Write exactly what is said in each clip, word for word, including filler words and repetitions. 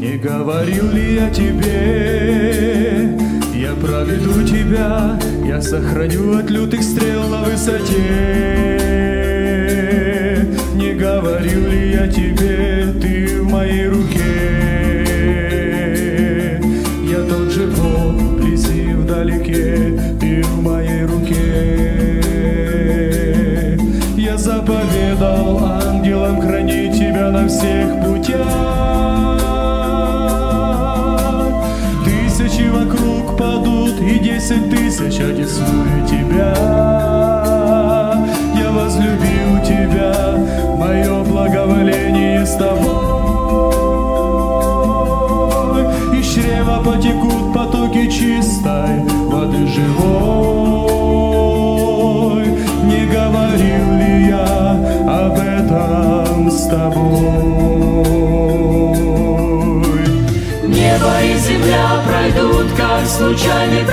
Не говорил ли я тебе, я проведу тебя, я сохраню от лютых стрел на высоте. Не говорил ли я тебе, ты в моей руке. Я тот же Бог, вблизи, вдалеке, ты в моей руке. Я заповедал ангелам хранить тебя на всех путях. Тысячи вокруг падут, и десять тысяч одесную тебя. Я возлюбил тебя, мое благоволение с тобой. Из чрева потекут потоки чистой воды живой. Не говорил ли я об этом с тобой? Небо и земля пройдут, как случайный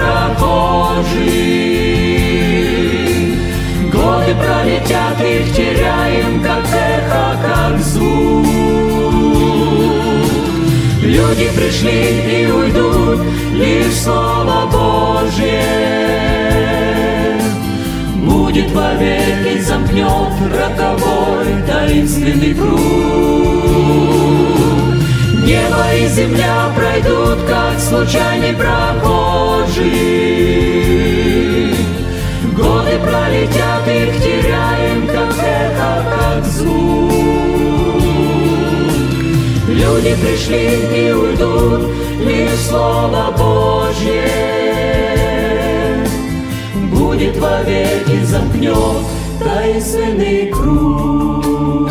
прохожий. Годы пролетят, их теряем, как эхо, как звук. Люди пришли и уйдут, лишь Слово Божье будет вовек и замкнет роковой таинственный круг. Небо и земля пройдут, как случайный прохожий. Годы пролетят, их теряем, как эхо, как звук. Люди пришли и уйдут, лишь Слово Божье будет вовек и замкнет таинственный круг.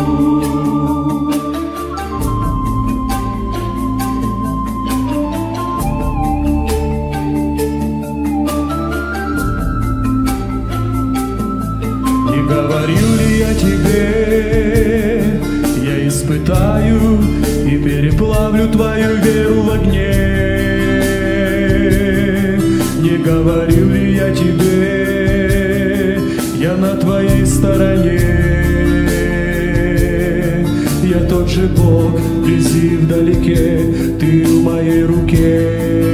Не говорил ли я тебе, я испытаю и переплавлю твою веру в огне. Не говорил ли я тебе, я на твоей стороне. Я тот же Бог, вблизи, вдалеке, ты в моей руке.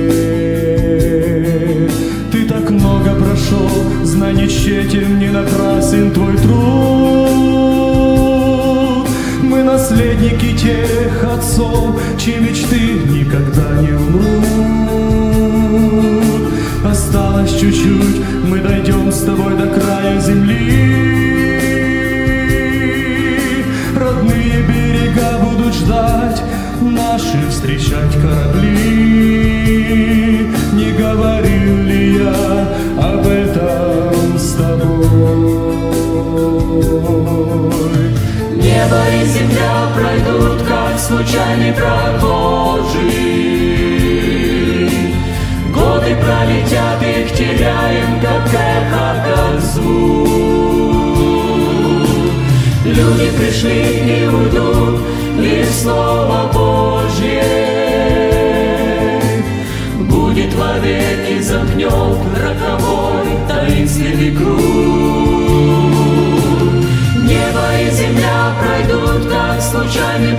Ты так много прошел, знаний тщетен, не напрасен твой труд. Мы наследники тех отцов, чьи мечты никогда не умрут. Осталось чуть-чуть, мы дойдем с тобой до края земли. Родные берега будут ждать, наши встречать корабли. Не говорил ли я об этом с тобой? Небо и земля пройдут, как случайный прохожий. Годы пролетят, их теряем, как эхо, как звук. Люди пришли и уйдут, лишь Слово Божье будет вовек и замкнет роковой таинственный круг. Небо и земля пройдут, как случайный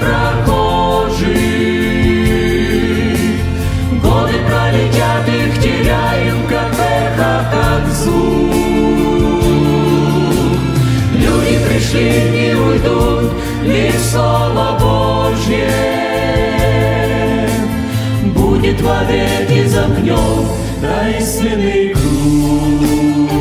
прохожий. Годы пролетят, их теряем, как эхо, как звук. Люди пришли и уйдут, лишь Слово Божье будет вовек и замкнет таинственный круг.